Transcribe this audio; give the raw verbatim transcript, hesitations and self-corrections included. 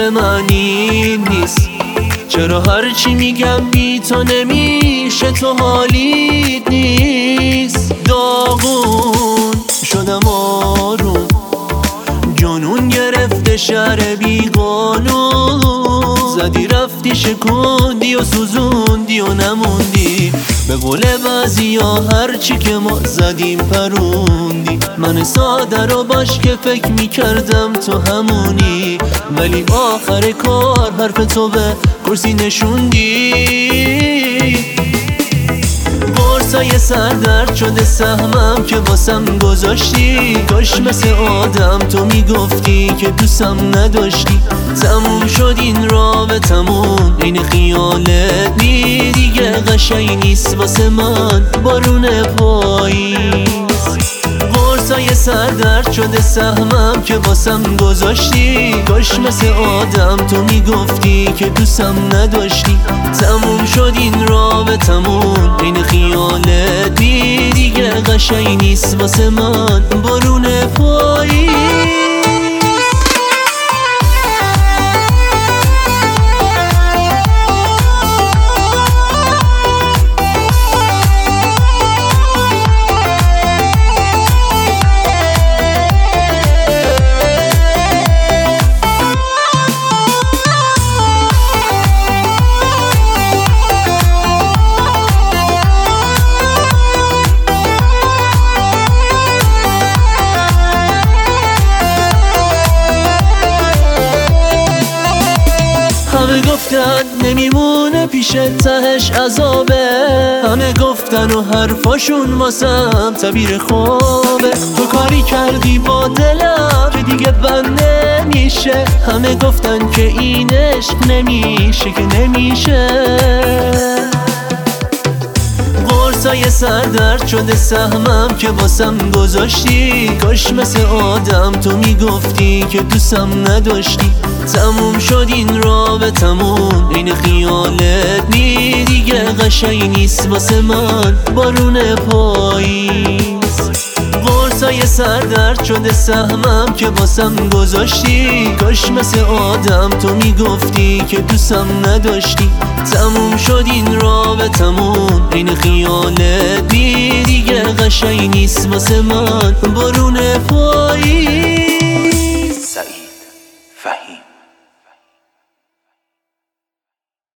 آخر معنی نیست. چرا هرچی میگم بی تو نمیشه، تو حالیت نیست. داغون شدم آروم، جنون گرفته شهر بی قانون. زدی رفتی شکوندی و سوزوندی و نموندی. به قول بعضیا هرچی که ما زدیم پروندی. من ساده رو باش که فکر میکردم تو همونی، ولی آخر کار حرف تو به کرسی نشوندی. قرصای سردرد شده سهمم که واسم گذاشتی. کاش مثل آدم تو میگفتی که دوستم نداشتی. تموم شد این رابطمون، این خیالت نی دیگه قشنگ نیست واسه من بارون پاییز. قرصای سردرد شده سهمم که واسم گذاشتی. کاش مثل آدم تو میگفتی که دوستم نداشتی. تموم شد این رابطمون، این خیالت نی دیگه قشنگ نیست واسه من بارون پاییز. همه گفتن نمیمونه پیش تهش عذابه. همه گفتن و حرفاشون واسم تعبیر خوابه. تو کاری کردی با دلم که دیگه بند نمیشه. همه گفتن که این عشق نمیشه که نمیشه. قرصای سردرد شده سهمم که واسم گذاشتی. کاش مثل آدم تو میگفتی که دوستم نداشتی. تموم شد این رابطمون، این خیالت نی دیگه قشنگ نیست واسه من بارون پاییز. قرصای سردرد شده سهمم که واسم گذاشتی. کاش مثل آدم تو میگفتی که دوستم نداشتی. تموم شد این رابطمون، این خیالت نی دیگه قشنگ نیست واسه من بارون پاییز.